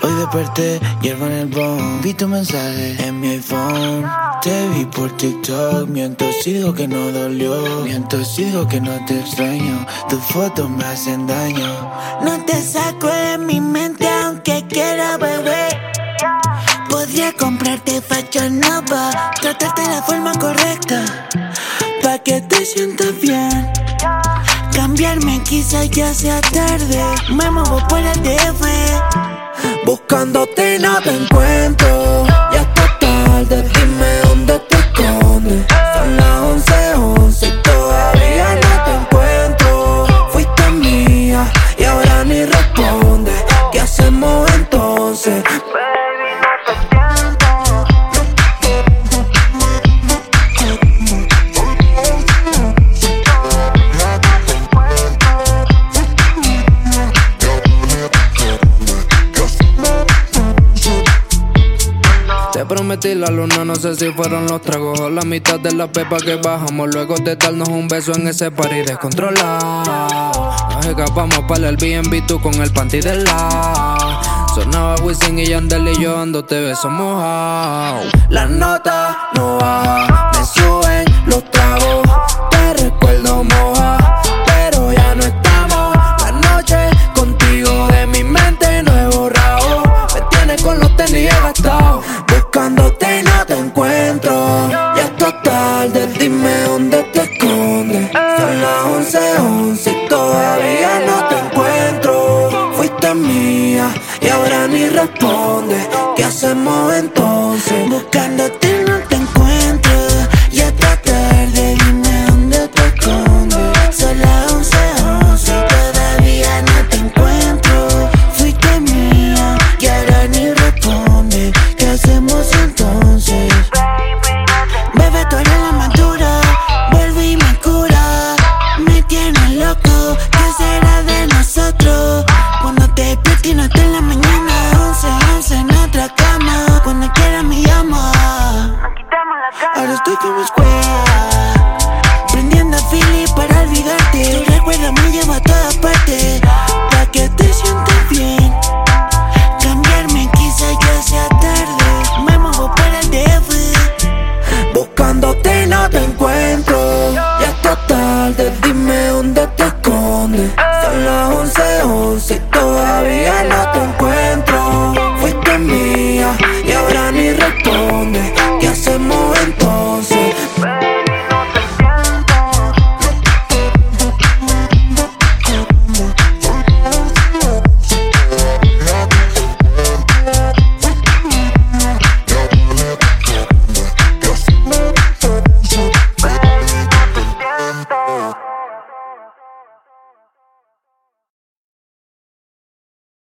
Hoy desperté, hierba en el bong. Vi tu mensaje en mi iPhone. Te vi por TikTok. Miento si digo que no dolió. Miento si digo que no te extraño. Tus fotos me hacen daño. No te saco de mi mente aunque quiera, bebé. Podría comprarte Fashion Nova, tratarte de la forma correcta, pa' que te sientas bien. Cambiarme quizás ya sea tarde. Me muevo por el DF, buscándote y no te encuentro. Ya está tarde, dime dónde te escondes. Son las 11:11 y todavía no te encuentro. Fuiste mía y ahora ni respondes. ¿Qué hacemos entonces? Te prometí la luna, no sé si fueron los tragos o la mitad de la pepa que bajamos luego de darnos un beso en ese party descontrolado. Nos escapamos para el B&B, tú con el panty del lado. Sonaba Wisin y Yandel y yo dándote besos mojados. Las notas no bajan, me suben los tragos. Te recuerdo moja, pero ya no estamos. La noche contigo de mi mente no he borrado. Me tienes con los tenis gastados, buscándote y no te encuentro. Ya está tarde, dime dónde te escondes. Son las 11:11 y todavía no te encuentro. Fuiste mía y ahora ni respondes. ¿Qué hacemos entonces? buscándote